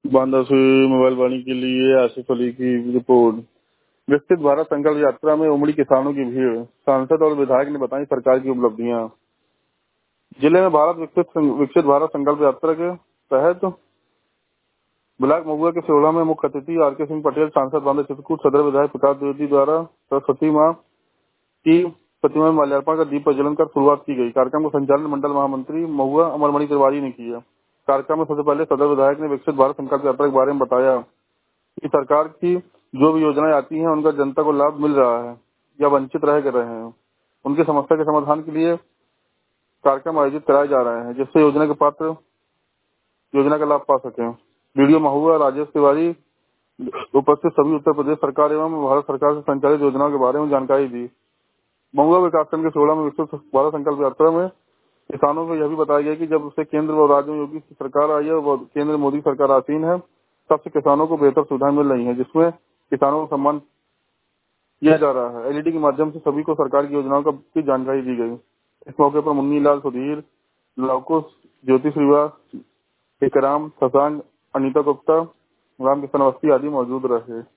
बांदा से मोबाइल वाणी के लिए आसिफ अली की रिपोर्ट। विकसित भारत संकल्प यात्रा में उमड़ी किसानों की भीड़, सांसद और विधायक ने बताई सरकार की उपलब्धियां। जिले में भारत विकसित भारत संकल्प यात्रा के तहत ब्लॉक महुआ के सिरोड़ा में मुख्य अतिथि आर के सिंह पटेल, सांसद बांदा चित्रकूट, सदर विधायक प्रकाश द्विवेदी द्वारा सरस्वती माँ की प्रतिमा में माल्यार्पण कर दीप प्रज्वलन कर शुरुआत की गई। कार्यक्रम का संचालन मंडल महामंत्री महुआ अमरमणि तिवारी ने किया। कार्यक्रम में सबसे पहले सदर विधायक ने विकसित भारत संकल्प यात्रा के बारे में बताया कि सरकार की जो भी योजनाएं आती हैं उनका जनता को लाभ मिल रहा है या वंचित रह रहे हैं। उनकी समस्या के समाधान के लिए कार्यक्रम आयोजित कराए जा रहे हैं जिससे योजना के पात्र योजना का लाभ पा सकें। वीडियो महुआ राजेश तिवारी उपस्थित सभी उत्तर प्रदेश सरकार एवं भारत सरकार से संचालित योजनाओं के बारे में जानकारी दी। महुआ विकासखंड के सिरोड़ा में विकसित भारत संकल्प यात्रा में किसानों को यह भी बताया गया कि जब से केंद्र व राज्य में योगी की सरकार आई है और केंद्र मोदी सरकार आसीन है, तब से किसानों को बेहतर सुविधाएं मिल रही हैं, जिसमें किसानों को सम्मान किया जा रहा है। एलईडी के माध्यम से सभी को सरकार की योजनाओं की जानकारी दी गई। इस मौके पर मुन्नी लाल, सुधीर, लवकुश, ज्योति श्रीवास, इकराम, शशांक, अनीता गुप्ता, रामकिशन अवस्थी आदि मौजूद रहे।